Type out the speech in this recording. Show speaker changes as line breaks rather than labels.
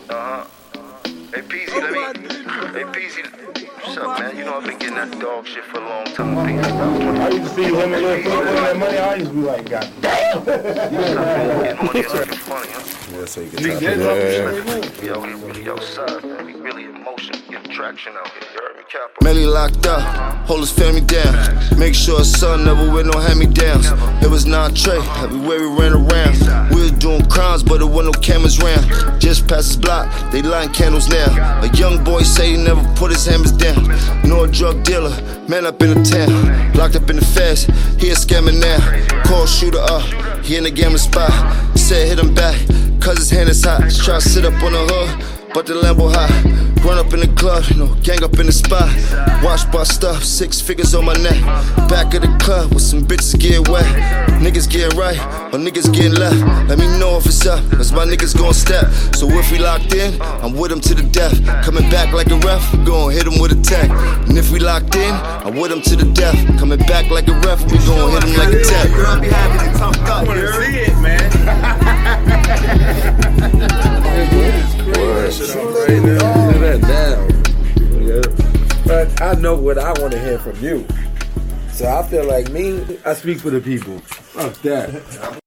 Hey, Peasy, Hey, Peasy. What's up, man? You know I've been getting that dog shit for a long time.
I used to see him and Lil Flip with that money. I used to be like, God damn.
Getting money is looking funny, huh?
Yeah, so you can
He
talk
did
about
drop
it.
the
Yo, we really outside, man. We really in motion. Getting traction out here. You heard me, Capo?
Melly locked up, hold his family down. Make sure his son never with no hand-me-downs. It was not Trey, everywhere we ran around. We was doing crimes, but there wasn't no cameras round. Just past his block, they lighting candles now. A young boy say he never put his hammers down. No a drug dealer, man up in the town. Locked up in the fast, he a scammer now. Call shooter up, he in the gambling spot. Said hit him back, cause his hand is hot. Try to sit up on the hood, but the Lambo high. Run up in the club, gang up in the spot. Watch bust stuff, 6 figures on my neck. Back of the club with some bitches getting wet. Niggas getting right, or niggas getting left. Let me know if it's up, cause my niggas gon' step. So if we locked in, I'm with him to the death. Coming back like a ref, we gon' hit him with a tech. And if we locked in, I'm with him to the death. Coming back like a ref, we gon' hit him like a tech.
Girl, be having it toughed up.
I want to see it, man.
That down. Yeah. But I know what I want to hear from you. So I feel like I speak for the people. Fuck that.